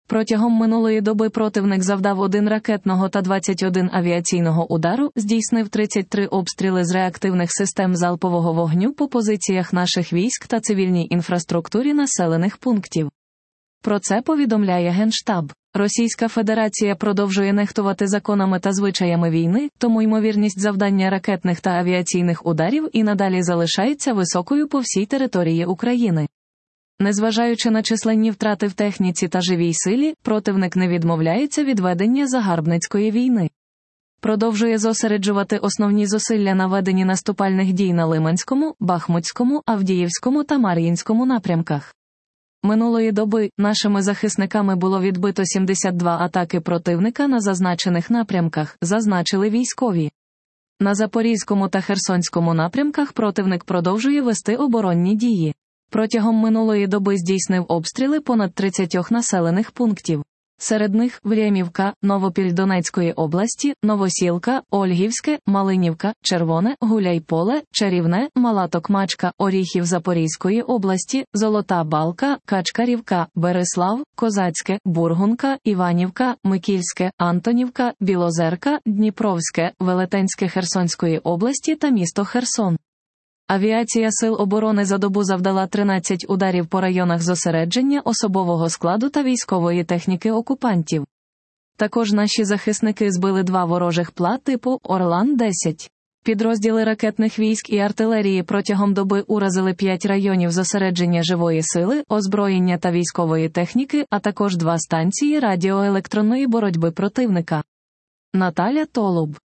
Протягом минулої доби противник завдав 1 ракетного та 21 авіаційного удару, здійснив 33 обстріли з реактивних систем залпового вогню по позиціях наших військ та цивільній інфраструктурі населених пунктів. Про це повідомляє Генштаб. Російська Федерація продовжує нехтувати законами та звичаями війни, тому ймовірність завдання ракетних та авіаційних ударів і надалі залишається високою по всій території України. Незважаючи на численні втрати в техніці та живій силі, противник не відмовляється від ведення загарбницької війни. Продовжує зосереджувати основні зусилля на веденні наступальних дій на Лиманському, Бахмутському, Авдіївському та Мар'їнському напрямках. Минулої доби нашими захисниками було відбито 72 атаки противника на зазначених напрямках, зазначили військові. На Запорізькому та Херсонському напрямках противник продовжує вести оборонні дії. Протягом минулої доби здійснив обстріли понад 30 населених пунктів. Серед них Времівка, Новопіль Донецької області, Новосілка, Ольгівське, Малинівка, Червоне, Гуляйполе, Чарівне, Мала Токмачка, Оріхів Запорізької області, Золота Балка, Качкарівка, Береслав, Козацьке, Бургунка, Іванівка, Микільське, Антонівка, Білозерка, Дніпровське, Велетенське Херсонської області та місто Херсон. Авіація Сил оборони за добу завдала 13 ударів по районах зосередження особового складу та військової техніки окупантів. Також наші захисники збили 2 ворожих ПЛА типу «Орлан-10». Підрозділи ракетних військ і артилерії протягом доби уразили 5 районів зосередження живої сили, озброєння та військової техніки, а також 2 станції радіоелектронної боротьби противника. Наталя Толуб.